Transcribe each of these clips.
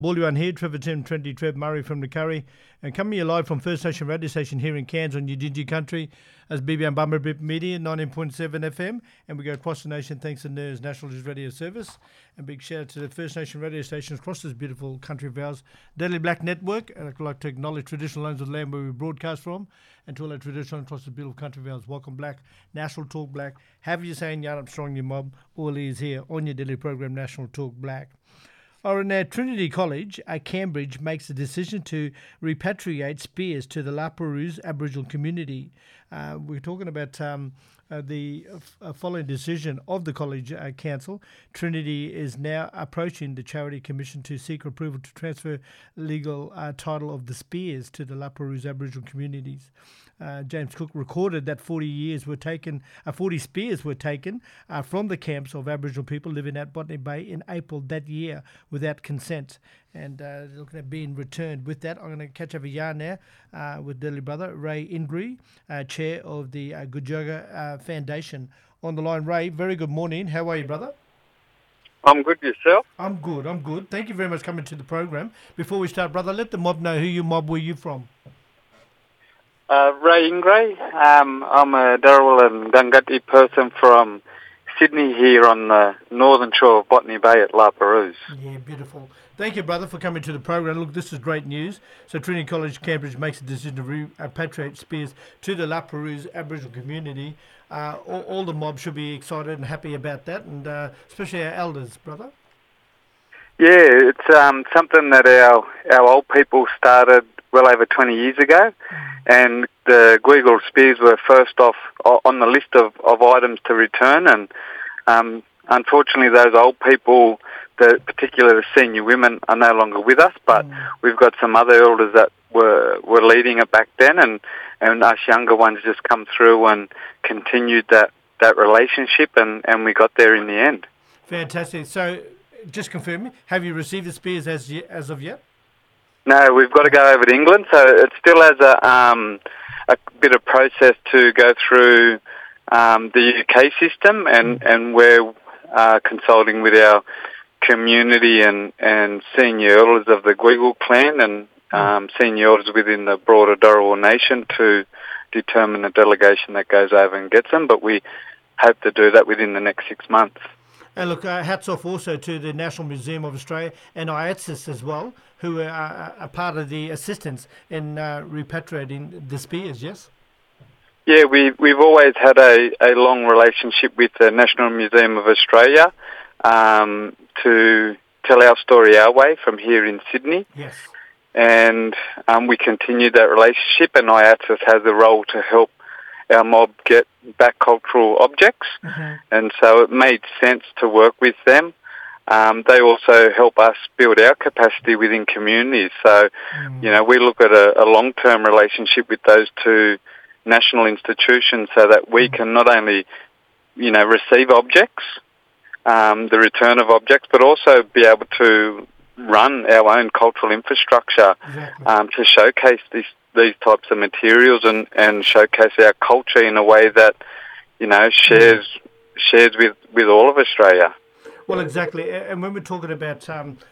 Balduan here, Trevor Tim, Trendy Trev Murray from the Curry, and coming here live from First Nation Radio Station here in Cairns on Yidinji Country as BBM Bumberbip Media, 19.7 FM, and we go across the nation thanks to NERS National News Radio Service. And big shout out to the First Nation radio stations across this beautiful country of ours, Daily Black Network, and I'd like to acknowledge traditional owners of the land where we broadcast from, and to all our traditional across the beautiful country of ours, Welcome Black, National Talk Black, have you saying Yarn Up Strong Your Mob, all is here on your daily program, National Talk Black. Or in Trinity College, Cambridge makes a decision to repatriate spears to the La Perouse Aboriginal community. We're talking about the following decision of the College Council. Trinity is now approaching the Charity Commission to seek approval to transfer legal title of the spears to the La Perouse Aboriginal communities. James Cook recorded that 40 spears were taken from the camps of Aboriginal people living at Botany Bay in April that year without consent, and looking at being returned. With that, I'm going to catch up a yarn now with Daily Brother Ray Ingri, chair of the Gujaga Foundation. On the line, Ray, very good morning. How are you, brother? I'm good, yourself? I'm good. Thank you very much for coming to the program. Before we start, brother, let the mob know who your mob were you from. Ray Ingray. I'm a Dharawal and Gungati person from Sydney here on the northern shore of Botany Bay at La Perouse. Yeah, beautiful. Thank you, brother, for coming to the program. Look, this is great news. So Trinity College, Cambridge makes a decision to repatriate spears to the La Perouse Aboriginal community. All the mob should be excited and happy about that, and especially our elders, brother. Yeah, it's something that our old people started well over 20 years ago, and the Guigal spears were first off on the list of items to return, and unfortunately those old people, particularly the senior women, are no longer with us, but we've got some other elders that were leading it back then, and us younger ones just come through and continued that relationship, and we got there in the end. Fantastic. So, just confirm, have you received the spears as of yet? No, we've got to go over to England, so it still has a bit of process to go through the UK system, and we're consulting with our community and senior elders of the Guigal clan and senior elders within the broader Dharawal nation to determine the delegation that goes over and gets them, but we hope to do that within the next 6 months. And look, hats off also to the National Museum of Australia and IATSIS as well, who are a part of the assistance in repatriating the spears, yes? Yeah, we've always had a long relationship with the National Museum of Australia to tell our story our way from here in Sydney. Yes. And we continued that relationship, and IATSIS has a role to help our mob get back cultural objects, and so it made sense to work with them. They also help us build our capacity within communities. So, we look at a long-term relationship with those two national institutions so that we can not only, receive objects, the return of objects, but also be able to run our own cultural infrastructure to showcase these types of materials and showcase our culture in a way that, shares with all of Australia. Well, exactly. And when we're talking about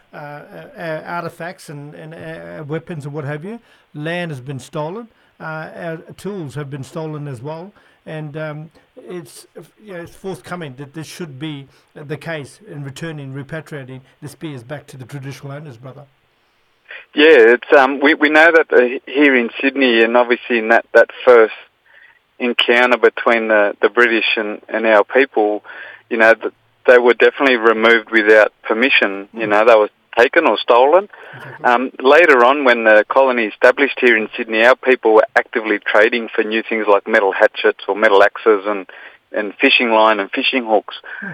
artefacts and weapons and what have you, land has been stolen. Our tools have been stolen as well. And it's forthcoming that this should be the case in repatriating the spears back to the traditional owners, brother. Yeah, it's we know that here in Sydney, and obviously in that first encounter between the British and our people, they were definitely removed without permission. They were taken or stolen. Exactly. Later on, when the colony established here in Sydney, our people were actively trading for new things like metal hatchets or metal axes and fishing line and fishing hooks.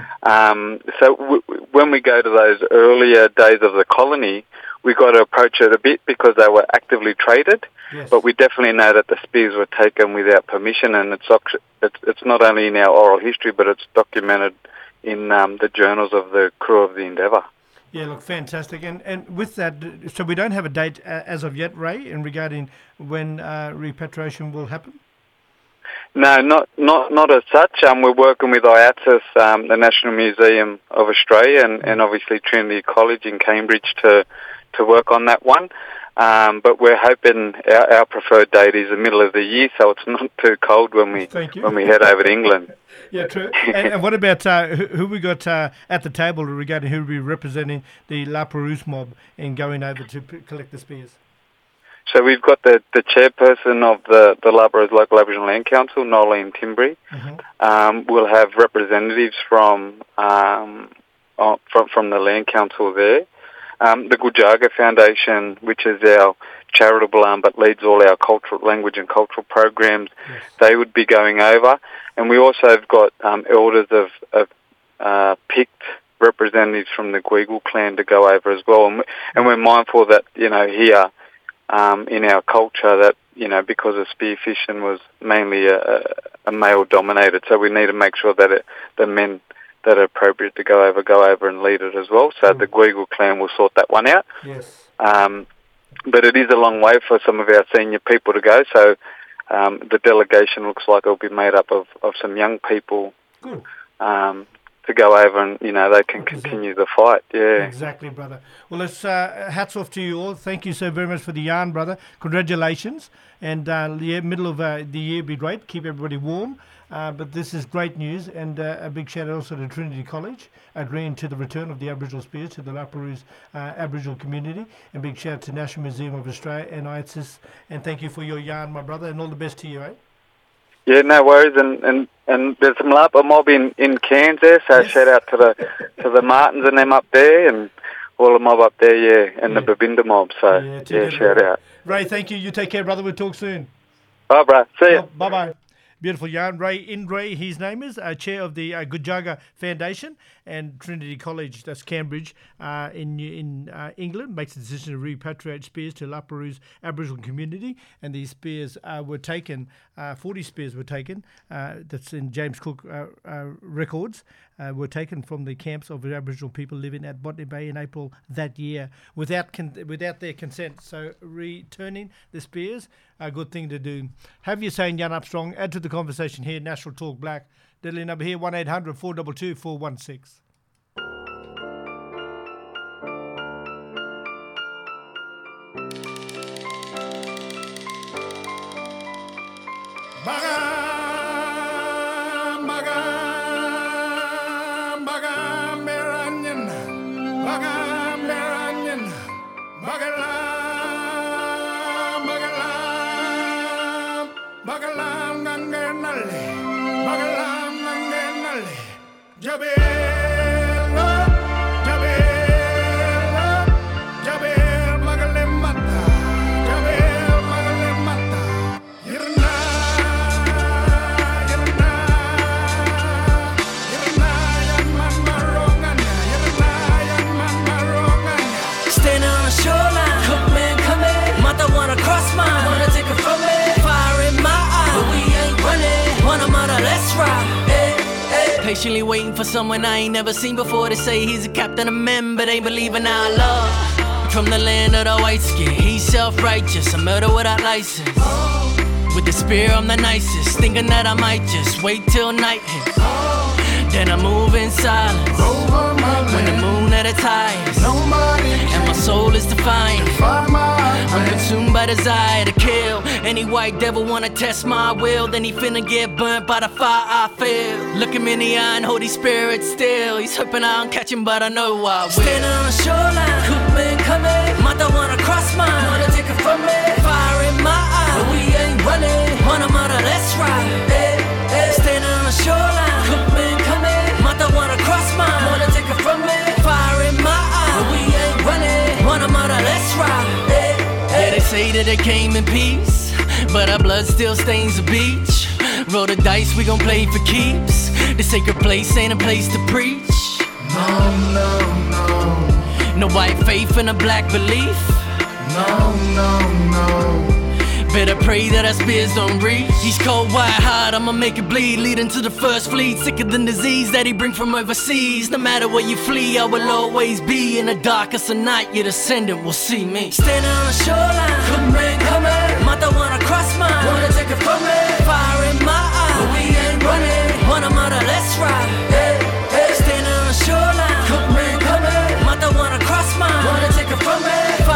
So when we go to those earlier days of the colony, we got to approach it a bit because they were actively traded. Yes. But we definitely know that the spears were taken without permission, and it's not only in our oral history, but it's documented in the journals of the crew of the Endeavour. Yeah, look, fantastic. And with that, so we don't have a date as of yet, Ray, in regarding when repatriation will happen? No, not as such. We're working with IATSIS, the National Museum of Australia, and obviously Trinity College in Cambridge to work on that one. But we're hoping our preferred date is the middle of the year, so it's not too cold when we head over to England. Yeah, true. And what about who we got at the table regarding who will be representing the La Perouse mob and going over to collect the spears? So we've got the chairperson of the La Perouse Local Aboriginal Land Council, Nolene Timbry. Mm-hmm. We'll have representatives from the Land Council there. The Gujaga Foundation, which is our charitable arm but leads all our cultural language and cultural programs, yes. They would be going over. And we also have got elders of picked representatives from the Guigal clan to go over as well. And we're mindful that, here in our culture that, because of spearfishing was mainly a male-dominated, so we need to make sure that the men that are appropriate to go over and lead it as well. So the Guigal clan will sort that one out. Yes. But it is a long way for some of our senior people to go, so the delegation looks like it'll be made up of some young people. Good. To go over and, they can continue the fight. Yeah. Exactly, brother. Well, it's hats off to you all. Thank you so very much for the yarn, brother. Congratulations. And middle of the year would be great. Keep everybody warm. But this is great news. And a big shout out also to Trinity College, agreeing to the return of the Aboriginal spears to the La Perouse Aboriginal community. And big shout out to National Museum of Australia and IATSIS. And thank you for your yarn, my brother. And all the best to you, eh? Yeah, no worries, and there's some Lapa mob in Cairns there, so yes. Shout out to the Martins and them up there, and all the mob up there, yeah, and the Babinda mob, so shout out. Ray, thank you. You take care, brother. We'll talk soon. Bye, bro. See ya. Bye-bye. Beautiful yarn. Ray Indray, his name is, chair of the Gujaga Foundation and Trinity College, that's Cambridge, in England, makes the decision to repatriate spears to La Perouse Aboriginal community. And these spears were taken, 40 spears were taken, that's in James Cook records, were taken from the camps of the Aboriginal people living at Botany Bay in April that year without their consent. So returning the spears, a good thing to do. Have your say in Jan Armstrong. Add to the conversation here, National Talk Black. Deadly number here, 1-800-422-416. Patiently waiting for someone I ain't never seen before to say he's a captain of men, but ain't believing our love. From the land of the white skin, he's self-righteous, a murder without license. With the spear I'm the nicest, thinking that I might just wait till night hits. Then I move in silence, when the moon at its highest, and my soul is defiant. I'm consumed by desire to kill. Any white devil wanna test my will, then he finna get burnt by the fire I feel. Look him in the eye and hold his spirit still. He's hoping I don't catch him, but I know I will. Standing on the shoreline, Coopman coming. Mother wanna cross mine, wanna take it from me. Fire in my eye, but we ain't running. Wanna mother, let's ride. Standing on the shoreline, Coopman coming. Mother wanna cross mine, wanna take it from me. Fire in my eye, but we ain't running. Wanna mother, let's ride. Yeah, they say that it came in peace, but our blood still stains the beach. Roll the dice, we gon' play for keeps. The sacred place ain't a place to preach. No, no, no. No white faith and a black belief. No, no, no. Better pray that our spears don't reach. He's cold, white hot, I'ma make it bleed. Leading to the first fleet, sicker than disease that he bring from overseas. No matter where you flee, I will always be. In the darkest of night, your descendant will see me. Standing on the shoreline, coming. Mother wanna cross mine, wanna take it from me. Fire in my eye, but we ain't running. Wanna mother, let's ride. Standing on the shoreline, coming. Mother wanna cross mine, wanna take it from me.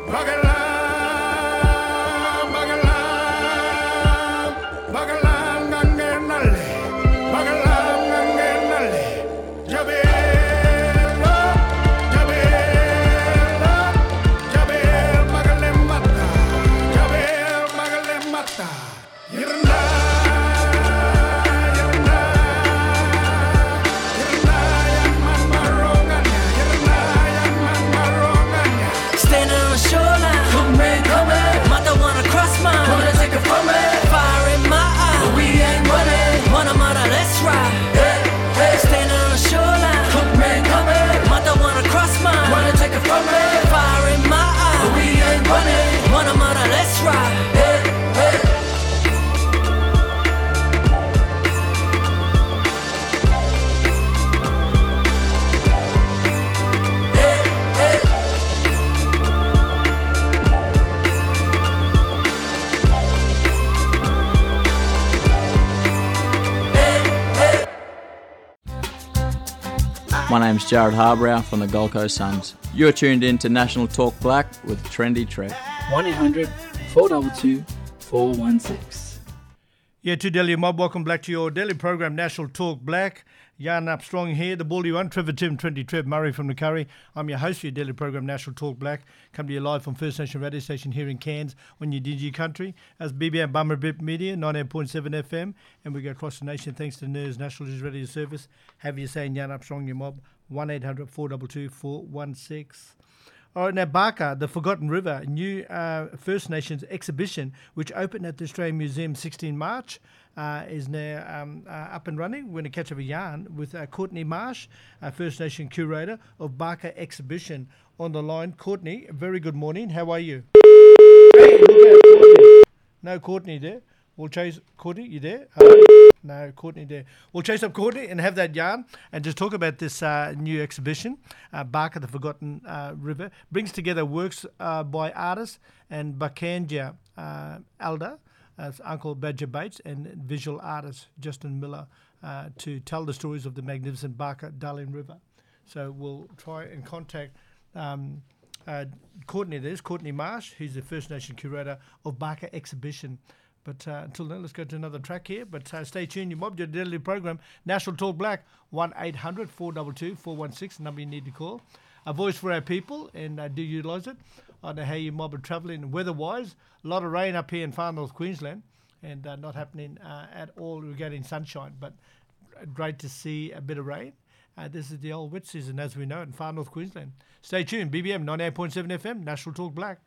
My name's Jared Harbrow from the Gold Coast Suns. You're tuned in to National Talk Black with Trendy Trev. 1-800-422-416. Yeah, to Delhi Mob, welcome back to your daily program, National Talk Black. Jan Armstrong here, the Baldy One, Trevor Tim, Trendy Trev, Murray from the Curry. I'm your host for your daily program, National Talk Black. Come to you live from First Nation radio station here in Cairns on your Digi country. As BBM Bummerbip Media, 98.7 FM. And we go across the nation thanks to NERS National News Radio Service. Have you saying Jan Armstrong, your mob, 1-800-422-416. All right, now Barker, the Forgotten River, new First Nations exhibition, which opened at the Australian Museum 16 March, is now up and running. We're going to catch up a yarn with Courtney Marsh, First Nation curator of Barker exhibition, on the line. Courtney, very good morning. How are you? Hey, look out, Courtney. No Courtney there. We'll chase Courtney. You there? No, Courtney there. We'll chase up Courtney and have that yarn and just talk about this new exhibition. Barker, the Forgotten River, brings together works by artists and Bakanja Alda, Uncle Badger Bates, and visual artist Justin Miller to tell the stories of the magnificent Barker Darling River. So we'll try and contact Courtney. There's Courtney Marsh, who's the First Nation curator of Barker exhibition. But until then, let's go to another track here. But stay tuned, you mob, your daily program, National Talk Black, 1-800-422-416, number you need to call. A voice for our people, and do utilise it. I know how you mob are travelling weather-wise. A lot of rain up here in far north Queensland, and not happening at all. We're getting sunshine, but great to see a bit of rain. This is the old wet season, as we know, in far north Queensland. Stay tuned, BBM 98.7 FM, National Talk Black.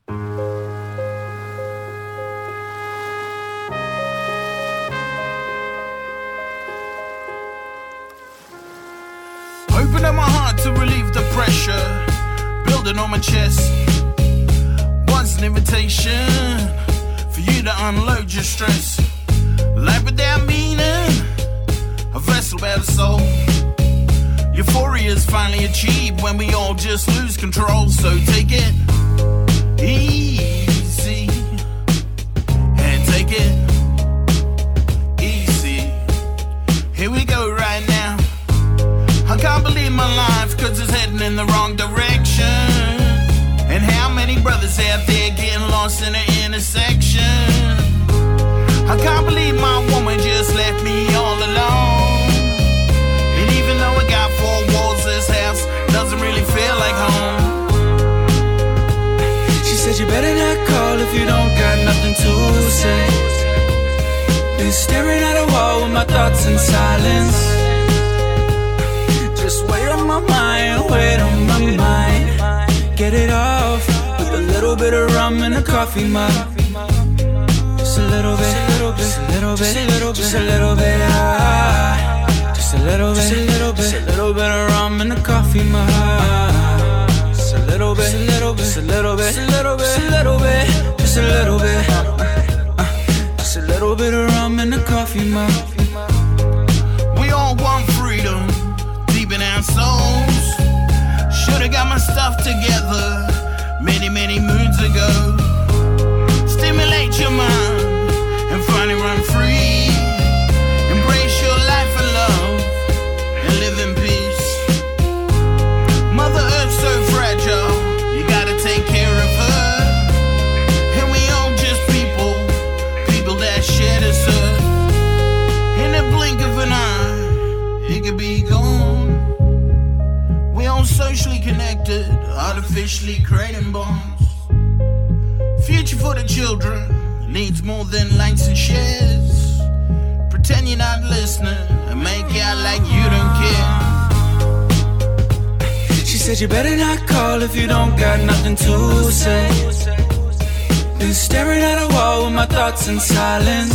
Open up my heart to relieve the pressure, building on my chest. Once an invitation for you to unload your stress. Life without meaning, a vessel without a soul. Euphoria is finally achieved when we all just lose control. So take it easy and take it easy. Here we go right now. I can't believe my life, cause it's heading in the wrong direction. And how many brothers out there getting lost in the intersection? I can't believe my woman just left me all alone. And even though I got four walls, this house doesn't really feel like home. She said you better not call if you don't got nothing to say. Been staring at a wall with my thoughts in silence. Just wait on my mind, wait on my mind. Get it off with a little bit of rum and a coffee mug. Just a little bit, just a little bit, just a little bit, just a little bit, just a little bit, just a little bit, just a little bit of rum and a coffee mug. Just a little bit, just a little bit, just a little bit, just a little bit, just a little bit, just a little bit of rum and a coffee mug. We all want freedom in our souls. Should've got my stuff together many, many moons ago. Stimulate your mind and finally run free. Embrace your life of love and live in peace. Mother Earth's so fragile, you gotta take care of her. boosted, artificially creating bombs. Future for the children needs more than likes and shares. Pretend you're not listening and make out like you don't care. She said you better not call if you don't got nothing to say. Been staring at a wall with my thoughts in silence.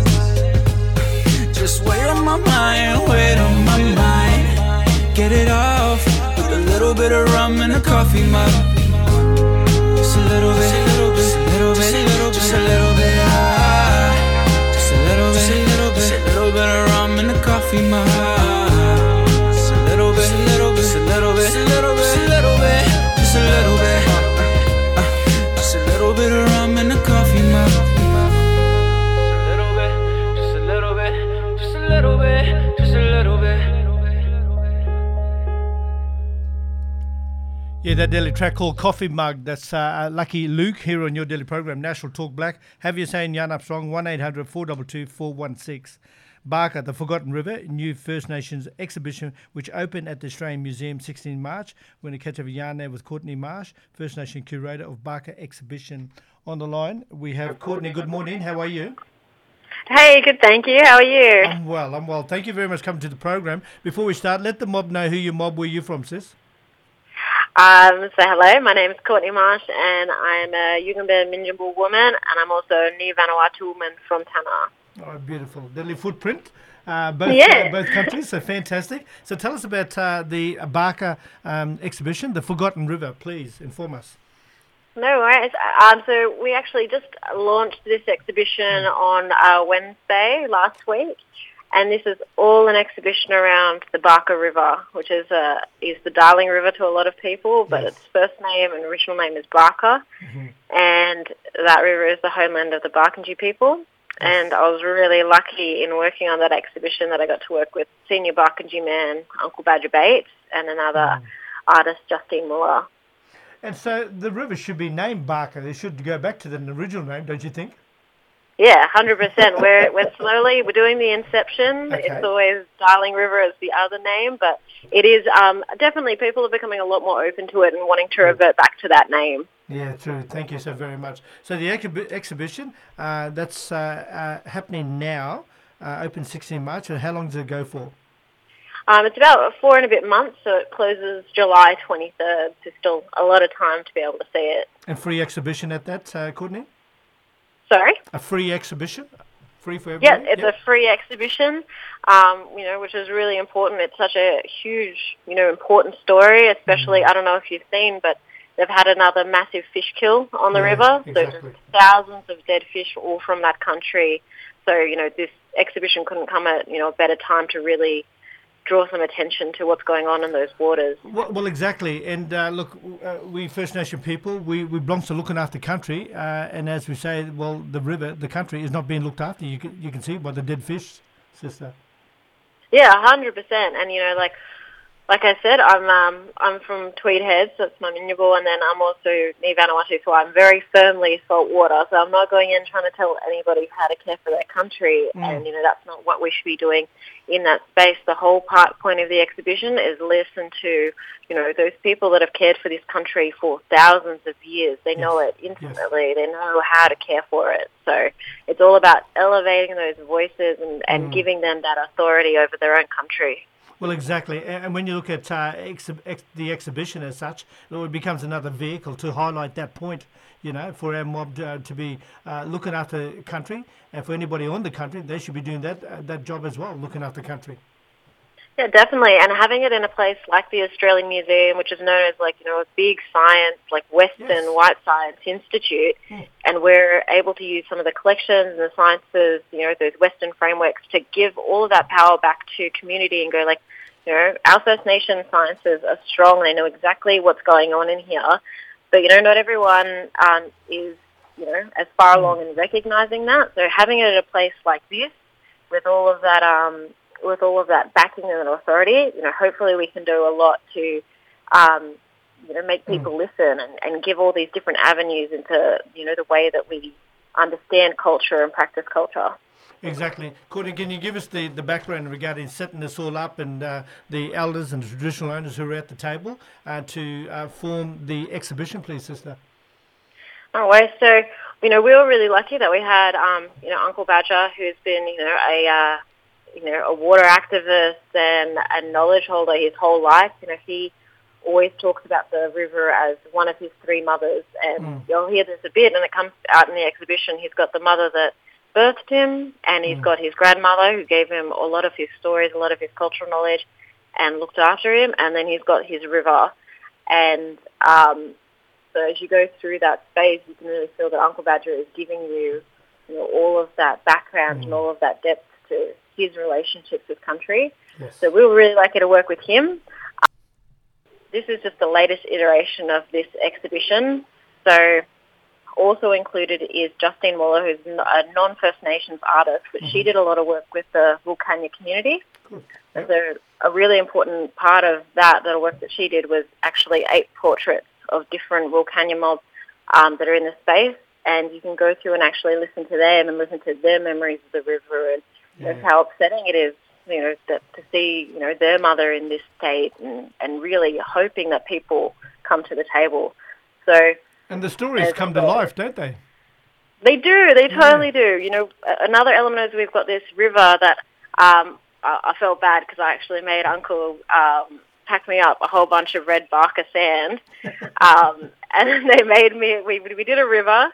Just wait on my mind, wait on my mind. Get it off with a little bit of rum and a coffee mug. Just a little bit, just a little bit, just a little bit, just a little bit, just a little bit of rum and a coffee mug. Just a little bit, just a little bit, just a little bit, just a little bit, just a little bit, just a little bit of rum and a coffee mug. Just a little bit, just a little bit, just a little bit. Yeah, that daily track called Coffee Mug. That's Lucky Luke here on your daily program, National Talk Black. Have you saying Yarn Up Strong, 1-800-422-416. Barker, the Forgotten River, new First Nations exhibition, which opened at the Australian Museum 16 March. We're going to catch up a yarn there with Courtney Marsh, First Nation curator of Barker exhibition. On the line, we have Courtney. Good morning. How are you? Hey, good, thank you. How are you? I'm well. Thank you very much for coming to the program. Before we start, let the mob know who your mob, where you're from, sis. So hello, my name is Courtney Marsh and I'm a Yugambeh Minjimbu woman and I'm also a New Vanuatu woman from Tanna. Oh, beautiful. Deadly footprint. Both countries, so fantastic. So tell us about the Barker exhibition, The Forgotten River. Please inform us. No worries. So we actually just launched this exhibition on Wednesday last week. And this is all an exhibition around the Barker River, which is the Darling River to a lot of people, but its first name and original name is Barker. Mm-hmm. And that river is the homeland of the Barkindji people. And I was really lucky in working on that exhibition that I got to work with senior Barkindji man, Uncle Badger Bates, and another artist, Justine Muller. And so the river should be named Barker. It should go back to the original name, don't you think? Yeah, 100%. We're doing the inception. Okay. It's always Darling River as the other name, but it is definitely people are becoming a lot more open to it and wanting to revert back to that name. Yeah, true. Thank you so very much. So the exhibition that's happening now, open 16 March. How long does it go for? It's about 4 and a bit months, so it closes July 23rd. So still a lot of time to be able to see it. And free exhibition at that, Courtney? Sorry? A free exhibition? Free for everybody? Yeah, it's a free exhibition, which is really important. It's such a huge, important story, especially, I don't know if you've seen, but they've had another massive fish kill on the river. Exactly. So thousands of dead fish all from that country. So, this exhibition couldn't come at, a better time to really draw some attention to what's going on in those waters. Well, exactly. And look, we First Nation people, we belong to looking after country. And as we say, well, the river, the country is not being looked after. You can see by the dead fish, sister. Yeah, 100%. And, like I said, I'm from Tweed Heads, so it's my Minyabu, and then I'm also Ni Vanuatu, so I'm very firmly saltwater. So I'm not going in trying to tell anybody how to care for their country, and that's not what we should be doing in that space. The whole point of the exhibition is listen to those people that have cared for this country for thousands of years. They know it intimately. They know how to care for it. So it's all about elevating those voices and giving them that authority over their own country. Well, exactly. And when you look at the exhibition as such, it becomes another vehicle to highlight that point, for our mob to be looking after country. And for anybody on the country, they should be doing that job as well, looking after country. Yeah, definitely. And having it in a place like the Australian Museum, which is known as a big science, Western White Science Institute, and we're able to use some of the collections and the sciences, those Western frameworks to give all of that power back to community and go our First Nation sciences are strong. They know exactly what's going on in here. But, not everyone is, as far along in recognizing that. So having it at a place like this with all of that backing and authority, hopefully we can do a lot to, make people listen and give all these different avenues into, the way that we understand culture and practice culture. Exactly. Courtney, can you give us the background regarding setting this all up and the elders and the traditional owners who are at the table to form the exhibition, please, sister? All right. So, we were really lucky that we had, Uncle Badger, who's been, a water activist and a knowledge holder his whole life. He always talks about the river as one of his three mothers, and you'll hear this a bit, and it comes out in the exhibition. He's got the mother that birthed him, and he's got his grandmother who gave him a lot of his stories, a lot of his cultural knowledge, and looked after him, and then he's got his river. And so as you go through that space, you can really feel that Uncle Badger is giving you, all of that background and all of that depth to his relationships with country. Yes. So we were really lucky to work with him. This is just the latest iteration of this exhibition. So also included is Justine Waller, who's a non-First Nations artist, but she did a lot of work with the Wilcannia community. Yep. So a really important part of that work that she did was actually 8 portraits of different Wilcannia mobs that are in the space, and you can go through and actually listen to them and listen to their memories of the river and how upsetting it is, to see, their mother in this state and really hoping that people come to the table. So. And the stories come to life, don't they? They do. They totally do. Another element is we've got this river that I felt bad because I actually made Uncle pack me up a whole bunch of red Barker sand, and they made me. We did a river,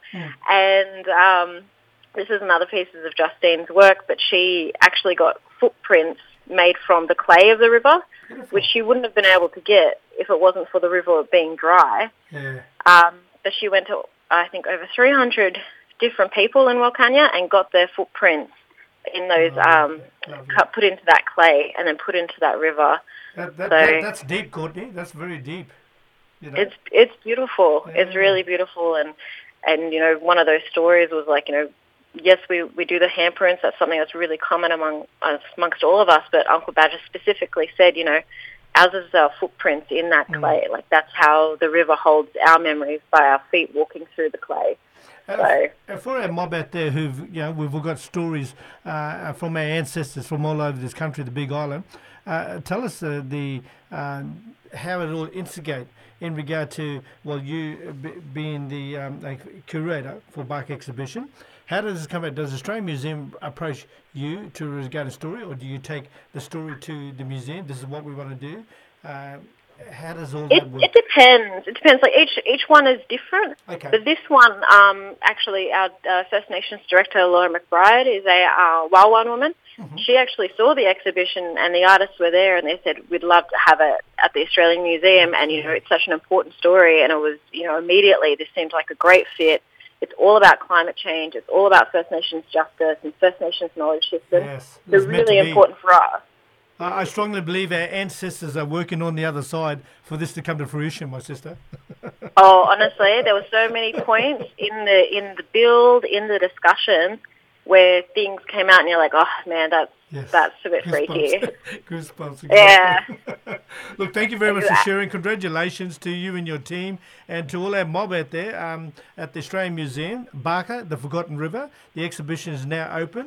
and this is another piece of Justine's work, but she actually got footprints made from the clay of the river, which she wouldn't have been able to get if it wasn't for the river being dry. Yeah. But she went to, I think, over 300 different people in Wilcannia and got their footprints in those, put into that clay and then put into that river. That's deep, Courtney. That's very deep. It's beautiful. Yeah. It's really beautiful. And one of those stories was like, yes, we do the handprints. That's something that's really common amongst all of us. But Uncle Badger specifically said, ours is our footprints in that clay. Like that's how the river holds our memories, by our feet walking through the clay. For our mob out there we've all got stories from our ancestors from all over this country, the Big Island. Tell us how it all instigate in regard to, you being the curator for Barker Exhibition. How does this come out? Does the Australian Museum approach you to regard a story, or do you take the story to the museum? This is what we want to do. How does all that work? It depends. It depends. Like each one is different. Okay. But this one, actually, our First Nations director, Laura McBride, is a Walwan woman. Mm-hmm. She actually saw the exhibition, and the artists were there, and they said, we'd love to have it at the Australian Museum, and, it's such an important story, and it was, immediately this seemed like a great fit. It's all about climate change. It's all about First Nations justice and First Nations knowledge systems. Yes, they're really important for us. I strongly believe our ancestors are working on the other side for this to come to fruition, my sister. Oh, honestly, there were so many points in the build, in the discussion, where things came out and you're like, oh man, that's a bit freaky. Goosebumps. Exactly. Yeah. Look, thank you very much for sharing. Congratulations to you and your team, and to all our mob out there at the Australian Museum, Barker, the Forgotten River. The exhibition is now open,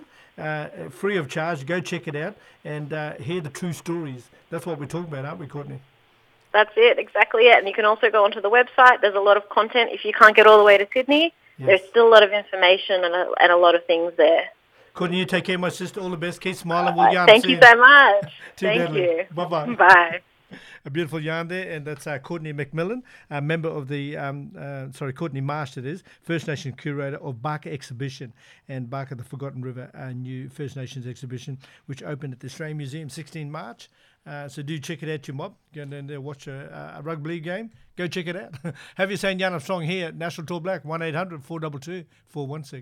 free of charge. Go check it out and hear the true stories. That's what we're talking about, aren't we, Courtney? That's it, exactly it. And you can also go onto the website. There's a lot of content. If you can't get all the way to Sydney, there's still a lot of information and a lot of things there. Courtney, you take care, my sister. All the best. Keep smiling. We'll yarn Thank soon. you so much. Thank Thank you. Bye-bye. Bye. A beautiful yarn there, and that's Courtney McMillan, a member of the, Courtney Marsh, it is, First Nation curator of Barker Exhibition, and Barker the Forgotten River, a new First Nations exhibition, which opened at the Australian Museum 16 March. So do check it out, your mob. Go and watch a rugby league game. Go check it out. Have you seen Yarn Up Strong here at National Talk Black, 1-800-422-416.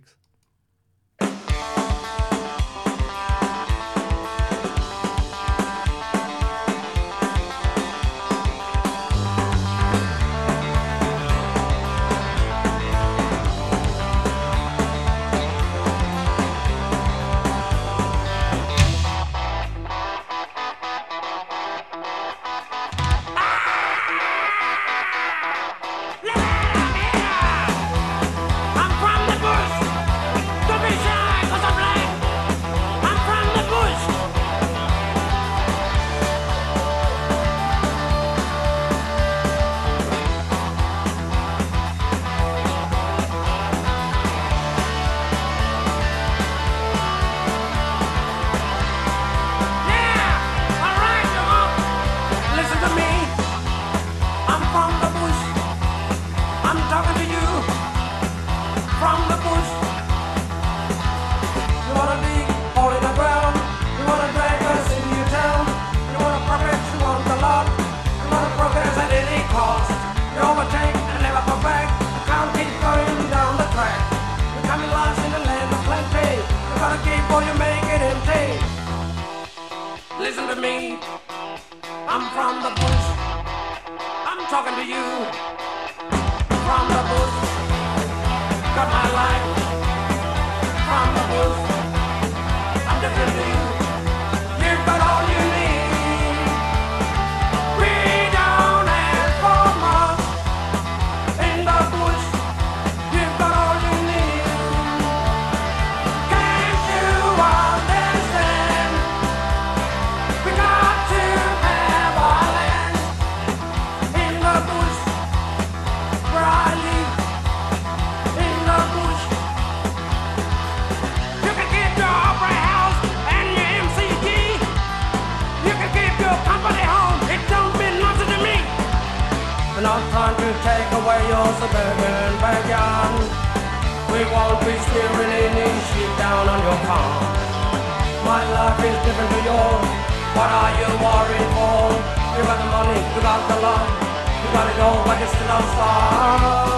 I'm from the bush. listen to me. I'm from the bush. I'm talking to you. From the bush. Got my life. From the bush. I'm different to you. You've got all you need. We don't ask for much. In the bush. You've got all you need. Can't you understand? We got to have our land. In the bush. Where I live. In the bush. You can keep your opera house and your MCG. You can keep your company home. It don't mean nothing to me. And I'm trying to take away your suburban backyard. We won't be steering any shit down on your farm. My life is different to yours. What are you worried for? You got the money, you got the love. You got it all, but you still don't stop.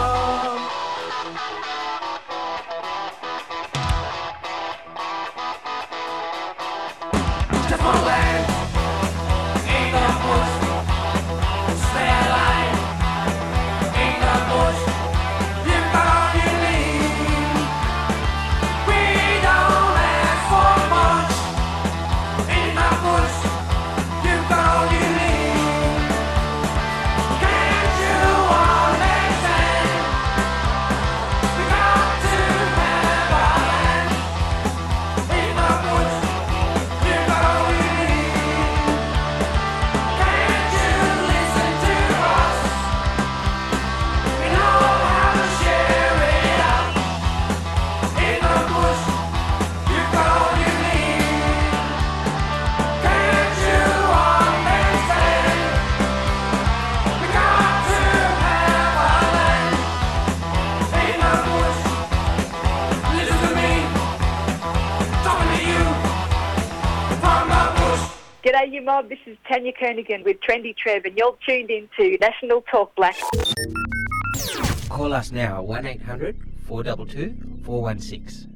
Just one land in the bush. Stay alive in the bush. You've got all you need. We don't ask for much in the bush. You've got all you need. Can't you understand? We got to have our land in the bush. You've got all you need. Can't you listen to us? We know how to share it out. In the bush, you've got all you need. Can't you understand? We got to have our land. In the bush, listen to me, talking to you from the bush. G'day, you mob. This is Tanya Kernigan with Trendy Trev, and you're tuned in to National Talk Black. Call us now, 1800 422 416.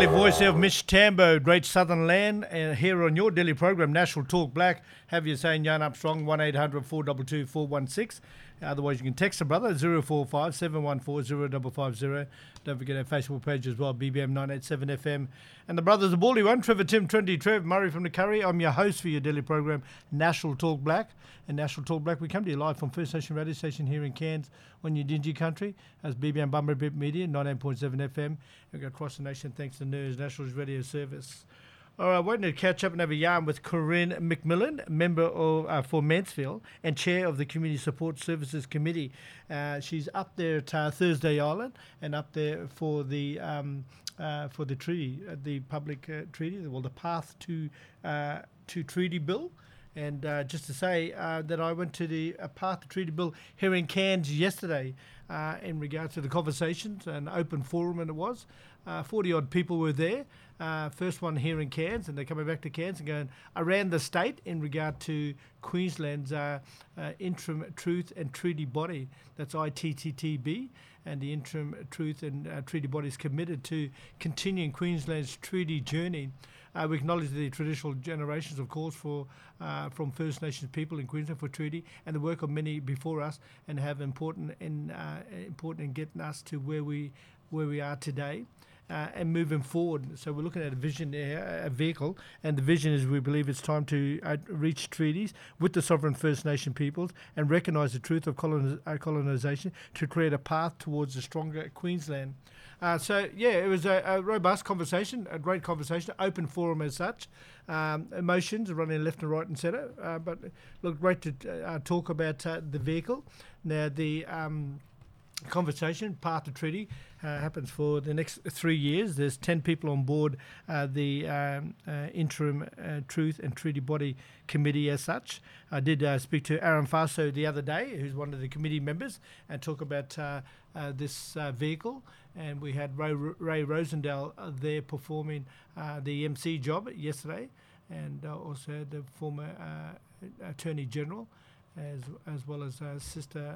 voice of Mitch Tambo, Great Southern Land, here on your daily program, National Talk Black. Have you saying Yarn Up Strong, 1-800-422-416. Otherwise, you can text the brother, 045 714 0550. Don't forget our Facebook page as well, BBM 987 FM. And the brothers, the Baldy One, Trevor, Tim, Trendy, Trev, Murray from the Curry. I'm your host for your daily program, National Talk Black. And National Talk Black, we come to you live from First Nation Radio Station here in Cairns on your Dingy Country. As BBM Bumblebee Media, 98.7 FM. We go across the nation thanks to NERS, National Radio Service. All right, waiting to catch up and have a yarn with Corinne McMillan, member of for Mansfield and chair of the Community Support Services Committee. She's up there at Thursday Island and up there for the treaty, the public treaty, well, the Path to Treaty Bill. And just to say that I went to the Path to Treaty Bill here in Cairns yesterday in regards to the conversations, an open forum, and it was 40-odd people were there. First one here in Cairns, and they're coming back to Cairns and going around the state in regard to Queensland's Interim Truth and Treaty Body, that's ITTTB, and the Interim Truth and Treaty Body is committed to continuing Queensland's treaty journey. We acknowledge the traditional generations, of course, from First Nations people in Queensland for treaty, and the work of many before us, and have important in getting us to where we are today. And moving forward. So we're looking at a vision there, a vehicle, and the vision is we believe it's time to reach treaties with the sovereign First Nation peoples and recognise the truth of colonisation to create a path towards a stronger Queensland. It was a robust conversation, a great conversation, open forum as such. Emotions running left and right and centre, but look, great to talk about the vehicle. Now, the conversation, Path to Treaty, happens for the next 3 years. There's 10 people on board the Interim Truth and Treaty Body Committee as such. I did speak to Aaron Faso the other day, who's one of the committee members, and talk about this vehicle. And we had Ray Rosendale there performing the MC job yesterday, and also the former Attorney General, as well as Sister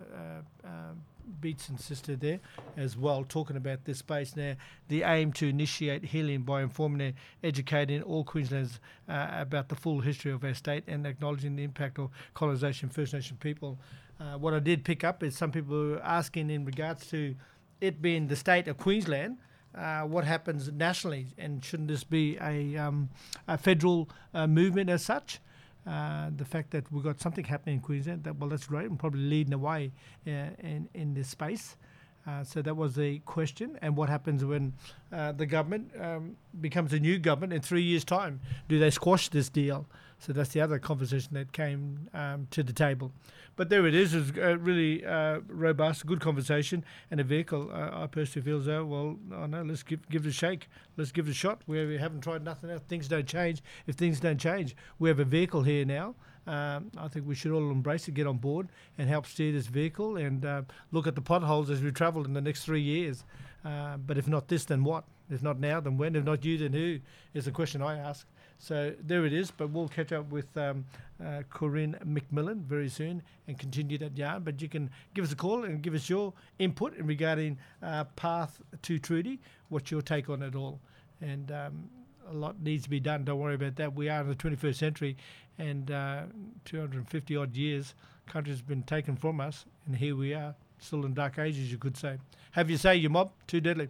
Beats and Sister there as well, talking about this space now. The aim to initiate healing by informing and educating all Queenslanders about the full history of our state and acknowledging the impact of colonisation First Nation people. What I did pick up is some people were asking in regards to it being the state of Queensland, what happens nationally, and shouldn't this be a federal movement as such? The fact that we've got something happening in Queensland, that's great, and probably leading the way in this space. So that was the question. And what happens when the government becomes a new government in 3 years' time? Do they squash this deal? So that's the other conversation that came to the table. But there it is. It was a really robust, good conversation, and a vehicle. I personally feel as though, let's give it a shake. Let's give it a shot. We haven't tried nothing else. Things don't change. If things don't change, we have a vehicle here now. I think we should all embrace it, get on board, and help steer this vehicle, and look at the potholes as we travel in the next 3 years. But if not this, then what? If not now, then when? If not you, then who? Is the question I ask. So there it is, but we'll catch up with Corinne McMillan very soon and continue that yarn. But you can give us a call and give us your input regarding Path to Treaty. What's your take on it all? And a lot needs to be done. Don't worry about that. We are in the 21st century, and 250 odd years, country's been taken from us, and here we are, still in dark ages, you could say. Have you say, you mob, too deadly.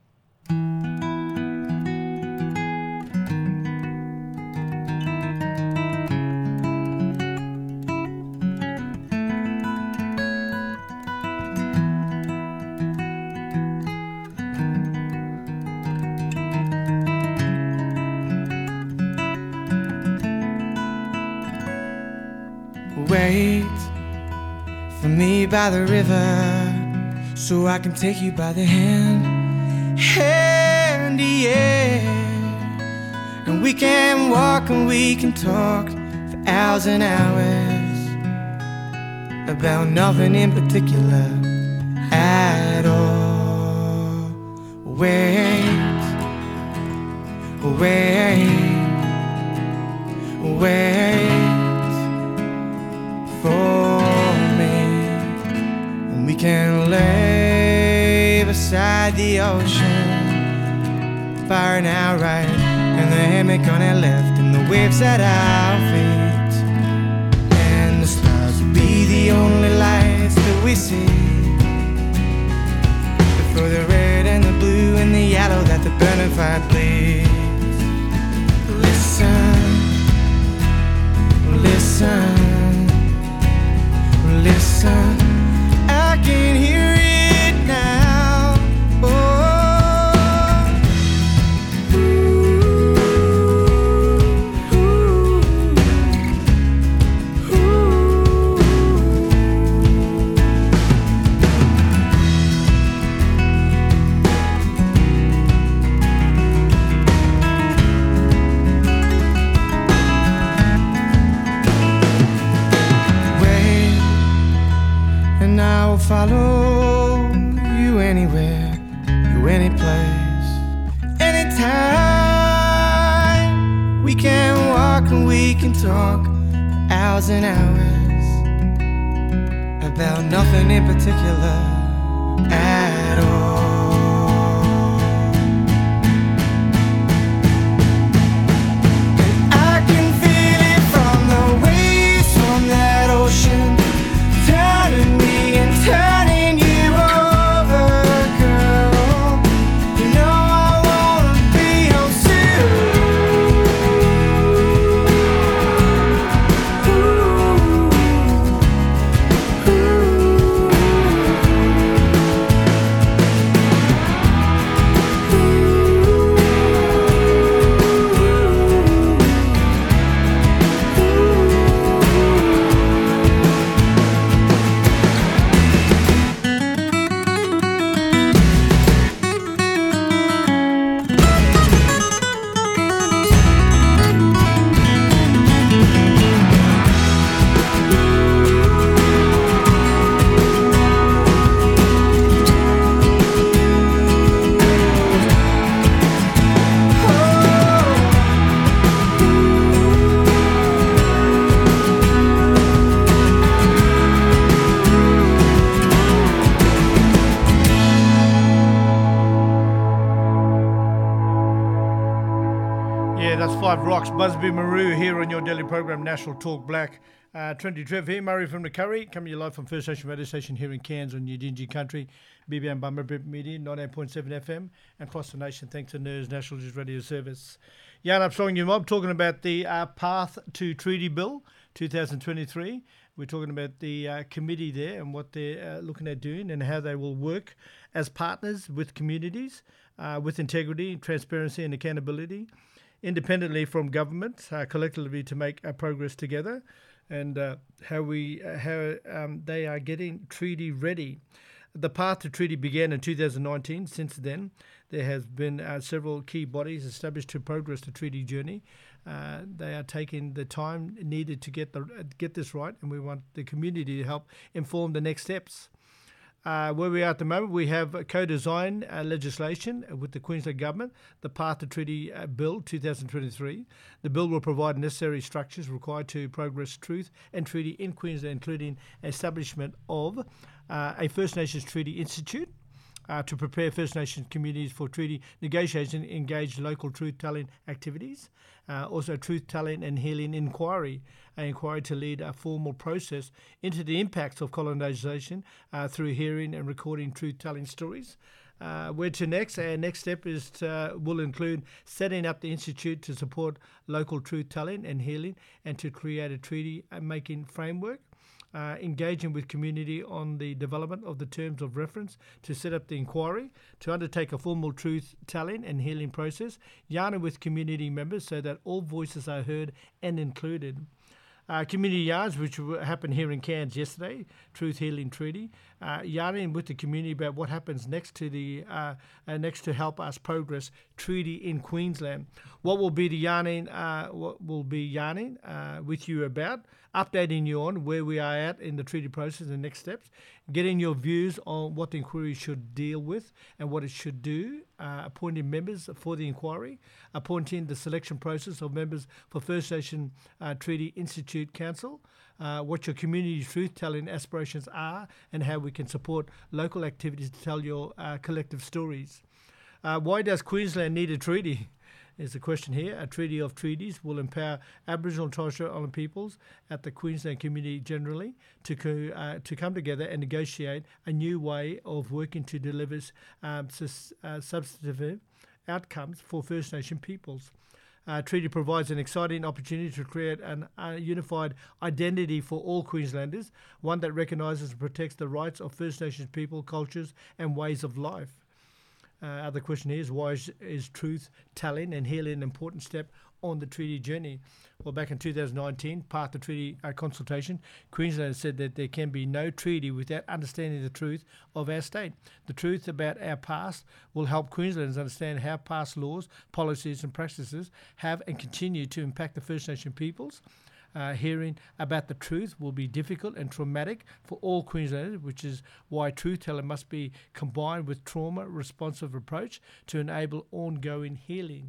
Wait for me by the river, so I can take you by the hand, yeah. And we can walk and we can talk for hours and hours about nothing in particular at all. Wait for me, and we can lay beside the ocean fire now right, and the hammock on our left, and the waves at our feet. And the stars will be the only lights that we see. For the red and the blue and the yellow that the burning fire bleeds. Listen, listen, listen, I can hear it now. Oh. Follow you anywhere, you any place, anytime. We can walk and we can talk for hours and hours about nothing in particular at all. And I can feel it from the waves from that ocean turning me and turning you over, girl. You know I wanna be yours too. Rocks, Busby Maru here on your daily program, National Talk Black. Trinity Trev here, Murray from the Curry, coming to you live from First Nation Radio Station here in Cairns on Yidinji Country, BBM Bumberbip Media, 98.7 FM, and across the nation thanks to NERS National News Radio Service. Jan Armstrong, you mob, talking about the Path to Treaty Bill 2023. We're talking about the committee there and what they're looking at doing and how they will work as partners with communities, with integrity, transparency and accountability, independently from government, collectively to make progress together, and how they are getting treaty ready. The path to treaty began in 2019. Since then, there has been several key bodies established to progress the treaty journey. They are taking the time needed to get this right, and we want the community to help inform the next steps. Where we are at the moment, we have co-design legislation with the Queensland Government, the Path to Treaty Bill 2023. The bill will provide necessary structures required to progress truth and treaty in Queensland, including establishment of a First Nations Treaty Institute to prepare First Nations communities for treaty negotiation, engage local truth-telling activities, also truth-telling and healing inquiry, an inquiry to lead a formal process into the impacts of colonisation through hearing and recording truth-telling stories. Where to next? Our next step will include setting up the Institute to support local truth-telling and healing and to create a treaty-making framework. Engaging with community on the development of the terms of reference to set up the inquiry, to undertake a formal truth-telling and healing process, yarning with community members so that all voices are heard and included. Community yards, which happened here in Cairns yesterday, Truth Healing Treaty, yarning with the community about what happens next to help us progress treaty in Queensland. What will be yarning with you about, updating you on where we are at in the treaty process and next steps, getting your views on what the inquiry should deal with and what it should do, appointing members for the inquiry, appointing the selection process of members for First Nation Treaty Institute Council, what your community truth-telling aspirations are and how we can support local activities to tell your collective stories. Why does Queensland need a treaty? Is the question here. A treaty of treaties will empower Aboriginal and Torres Strait Islander peoples at the Queensland community generally to come together and negotiate a new way of working to deliver substantive outcomes for First Nation peoples. Treaty provides an exciting opportunity to create a unified identity for all Queenslanders, one that recognises and protects the rights of First Nations people, cultures and ways of life. Other question is, why is truth telling and healing an important step on the treaty journey? Well, back in 2019, part of the treaty consultation, Queensland said that there can be no treaty without understanding the truth of our state. The truth about our past will help Queenslanders understand how past laws, policies and practices have and continue to impact the First Nation peoples. Hearing about the truth will be difficult and traumatic for all Queenslanders, which is why truth-telling must be combined with trauma-responsive approach to enable ongoing healing.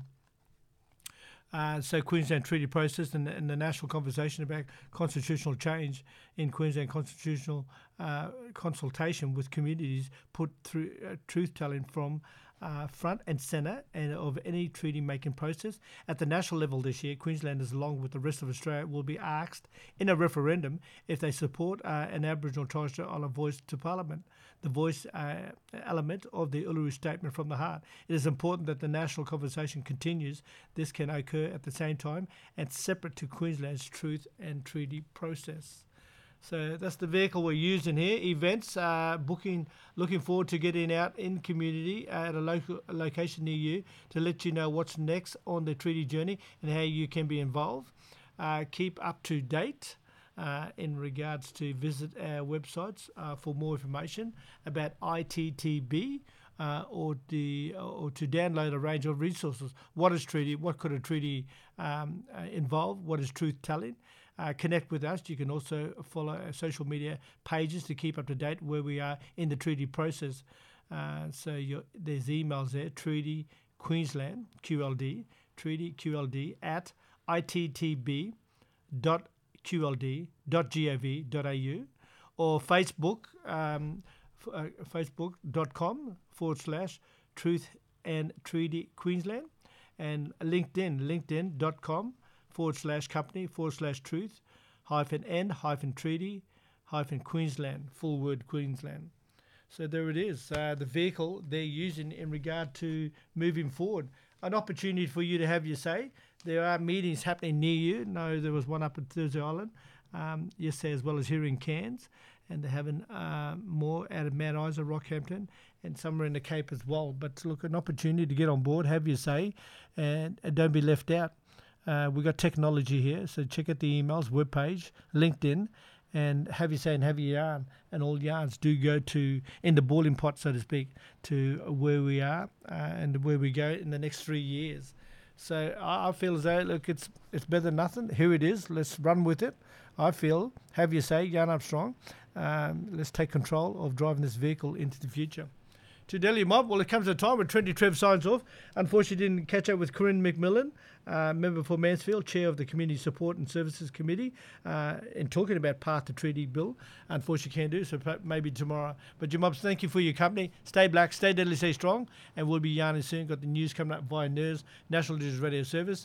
So Queensland treaty process and the national conversation about constitutional change in Queensland constitutional consultation with communities put through truth-telling from front and centre and of any treaty-making process. At the national level this year, Queenslanders, along with the rest of Australia, will be asked in a referendum if they support an Aboriginal Torres Strait Islander voice to Parliament, the voice element of the Uluru Statement from the Heart. It is important that the national conversation continues. This can occur at the same time and separate to Queensland's truth and treaty process. So that's the vehicle we're using here. Events, looking forward to getting out in community at a local location near you to let you know what's next on the treaty journey and how you can be involved. Keep up to date in regards to visit our websites for more information about ITTB or to download a range of resources. What is treaty? What could a treaty involve? What is truth telling? Connect with us. You can also follow our social media pages to keep up to date where we are in the treaty process. So there's emails there, Treaty Queensland, QLD, Treaty QLD at ittb.qld.gov.au or Facebook, facebook.com/Truth and Treaty Queensland and LinkedIn.com/company/truth-and-treaty-Queensland, full word Queensland. So there it is, the vehicle they're using in regard to moving forward. An opportunity for you to have your say. There are meetings happening near you. No, there was one up at Thursday Island yesterday as well as here in Cairns. And they're having more out of Mount Isa, Rockhampton, and somewhere in the Cape as well. But look, an opportunity to get on board, have your say, and don't be left out. We've got technology here, so check out the emails, webpage, LinkedIn, and have your say and have your yarn. And all yarns do go to, in the boiling pot, so to speak, to where we are and where we go in the next 3 years. So I feel as though, look, it's better than nothing. Here it is. Let's run with it. I feel, have your say, yarn up strong. Let's take control of driving this vehicle into the future. To Delhi Mob, well, it comes at a time when Trendy Trev signs off. Unfortunately, didn't catch up with Corinne McMillan, member for Mansfield, chair of the Community Support and Services Committee, in talking about Path to Treaty Bill. Unfortunately, can't do, so maybe tomorrow. But your mobs, thank you for your company. Stay black, stay deadly, stay strong, and we'll be yarning soon. Got the news coming up via NERS, National News Radio Service.